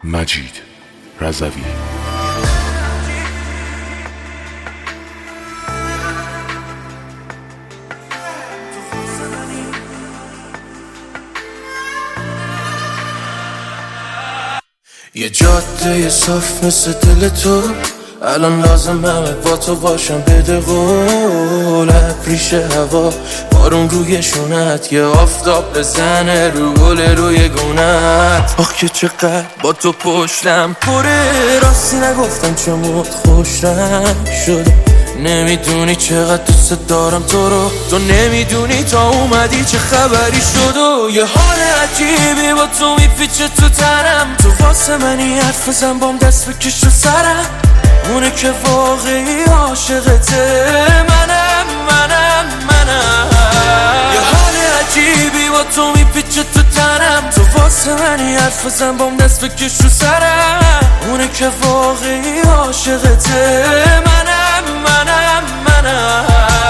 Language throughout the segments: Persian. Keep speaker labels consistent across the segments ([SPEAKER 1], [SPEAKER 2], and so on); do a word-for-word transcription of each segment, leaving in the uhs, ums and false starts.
[SPEAKER 1] مجید رضوی.
[SPEAKER 2] یه جاده صاف مثل دل تو، الان لازمه با تو باشم. بده قول ریش هوا، بارون روی شونت، یه آفتاب بزنه رو گل روی گونت. آخ که چقدر با تو پشتم پره، راستی نگفتم چموت خوشم شده. نمیدونی چقدر دوست دارم تو رو، تو نمیدونی تا اومدی چه خبری شد. و یه حال عجیبی با تو میپیچه تو تنم، تو واسه منی حرف بزن بام دست بکش رو سرم. اونه که واقعی عاشقته، منم منم منم. یه حال عجیبی با تو میپیچه تو تنم، تو واسه منی حرف بزن بام دست بکش رو سرم. اونه که واقعی عاشقته، منم منم منم.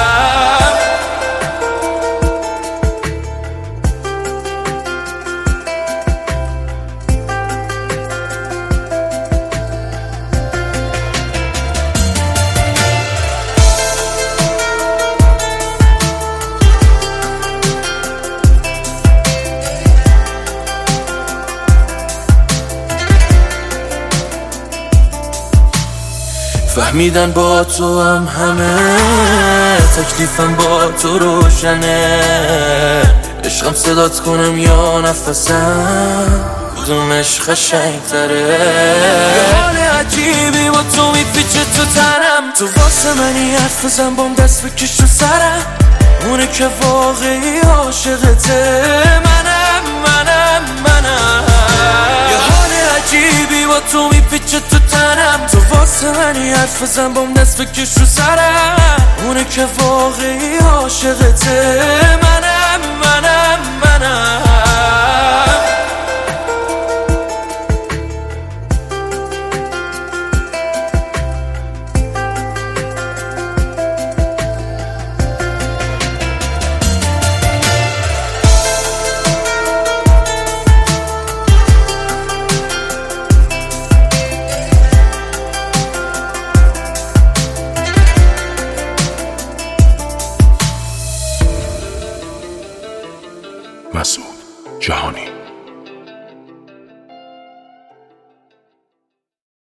[SPEAKER 2] فهمیدن با تو هم همه، تکلیفم با تو روشنه. عشقم صدات کنم یا نفسم، کدومش قشنگ تره. یه حال عجیبی با تو میپیچه تو تنم، تو واسه منی حرف بزن بام دست بکش رو سرم. اونه که واقعی عاشقته، منم منم منم. یه حال عجیبی با تو میپیچه تو تنم، تو واسه منی حرف بزن بام دست بکش رو سرم. اونه که واقعی عاشقته، منم منم منم.
[SPEAKER 1] مسعود جهانی.